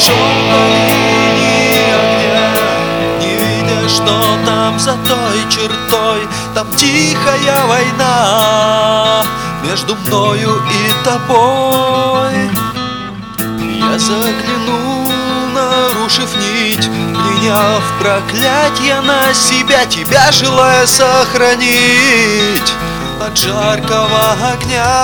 шел по линии огня, не видя, что там за той чертой. Там тихая война между мною и тобой. Я заглянул, нарушив нить, приняв проклятие на себя, тебя желая сохранить от жаркого огня.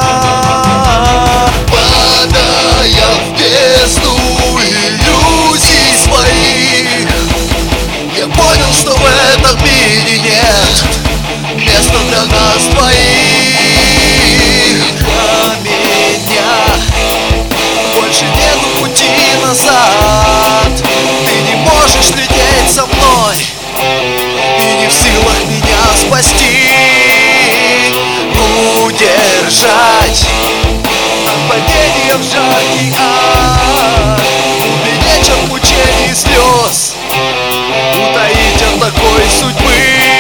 Падая в бездну иллюзий своих, я понял, что в этом мире нет места для нас двоих. Для меня больше нету пути назад. Ты не можешь лететь со мной и не в силах меня спасти, удержать от падения в жаркий ад, уберечь от мучений и слез, утаить от такой судьбы.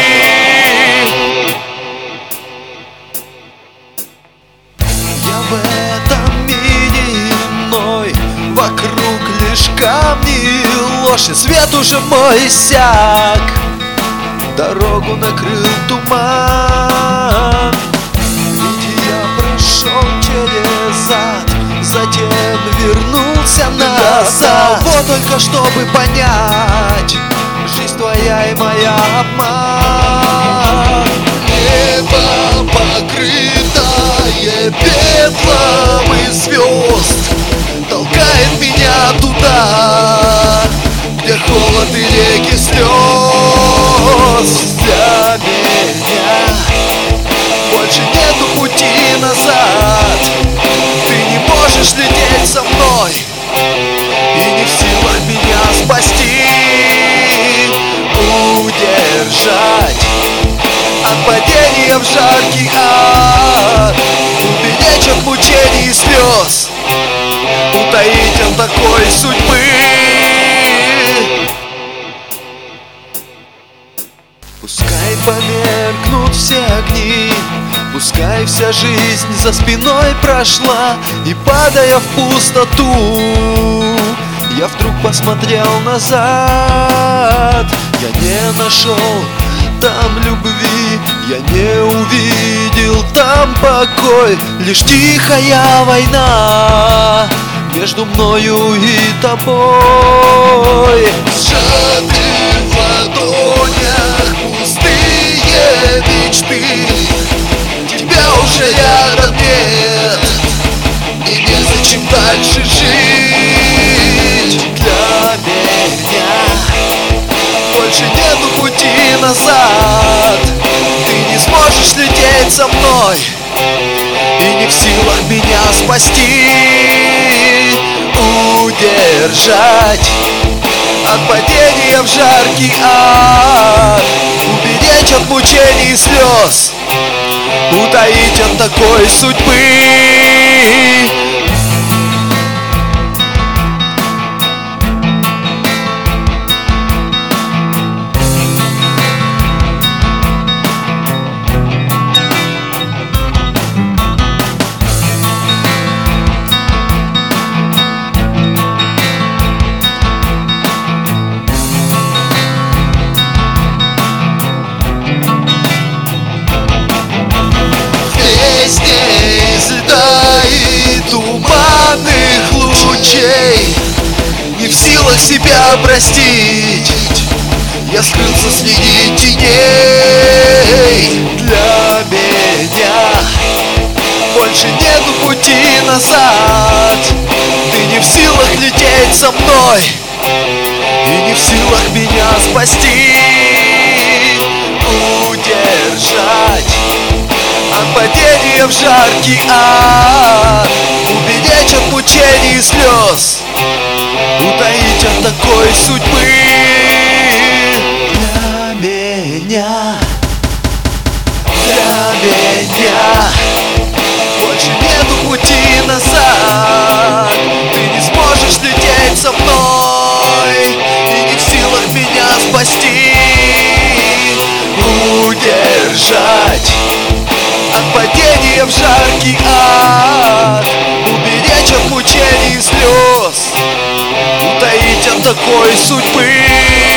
Я в этом мире иной, вокруг лишь камни и ложь, и свет уже мой иссяк, дорогу накрыл туман. Ведь я прошел через ад, затем вернулся назад. Вот только чтобы понять, жизнь твоя и моя обман. Небо, покрытое пеплом и звезд, толкает меня туда, где холод и реки слез. Для меня больше нету пути назад. Ты не можешь лететь со мной и не в силах меня спасти, удержать от падения в жаркий ад, уберечь от мучений и слез, утаить от такой судьбы. Пускай померкнут все огни, пускай вся жизнь за спиной прошла, и падая в пустоту, я вдруг посмотрел назад. Я не нашел там любви, я не увидел там покой, лишь тихая война между мною и тобой. Сжаты в ладонях пустые мечты, тебя уже рядом нет, и незачем дальше жить. Для меня больше нету пути назад. Ты не сможешь лететь со мной и не в силах меня спасти, удержать от падения в жаркий ад, уберечь от мучений и слез, утаить от такой судьбы. Туманных лучей, не в силах себя простить, я скрылся среди теней. Для меня больше нету пути назад. Ты не в силах лететь со мной и не в силах меня спасти, удержать от падения в жаркий ад, уберечь от мучений и слез, утаить от такой судьбы. Для меня больше нету пути назад. Ты не сможешь лететь со мной и не в силах меня спасти, удержать от падения в жаркий ад, уберечь от мучений и слез, утаить нет такой судьбы.